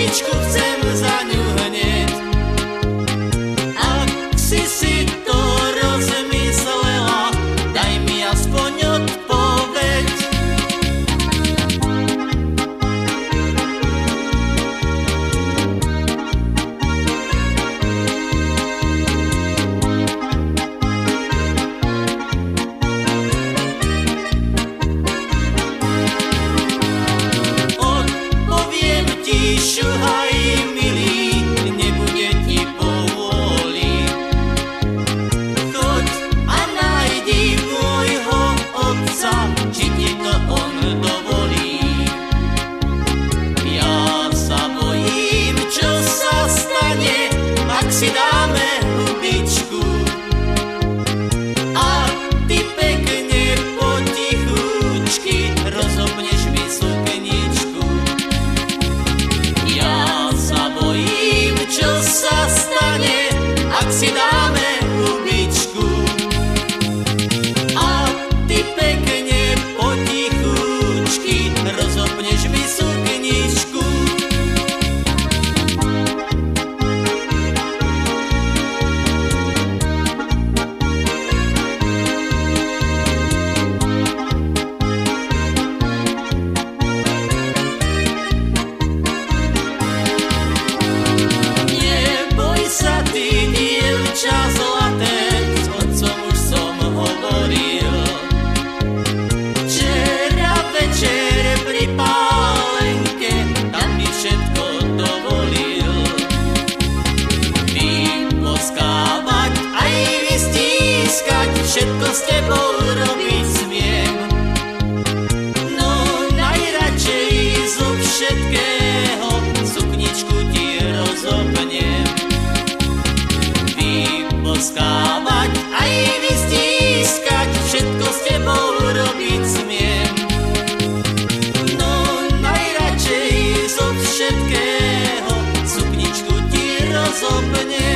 ručičku chcem za ňu hneď. Ak si to rozmyslela, daj mi aspoň odpoveď. Odpoviem ti, šuhaj milý, nebude ti povôli. Choď a nájdi môjho otca, či ti to on dovolí. Ja sa bojím, čo sa stane, ak si dáme hubičku. A ty pekne potichúčky rozopneš mi sukničku. Ja sa bojím, čo sa stane, ak si dáme hubičku. A ty pekne potichúčky rozopneš mi sukničku. Neboj sa ty, dievča zlaté, s otcom už som hovoril. Včera večer pri pálenke, tam mi všetko dovolil. Vyboskávať aj vystískať, všetko s tebou robiť smiem. No najradšej zo všetkého sukničku ti rozopnem. Vyboskávať aj vystískať, všetko s tebou robiť smiem. No najradšej zo všetkého sukničku ti rozopnem.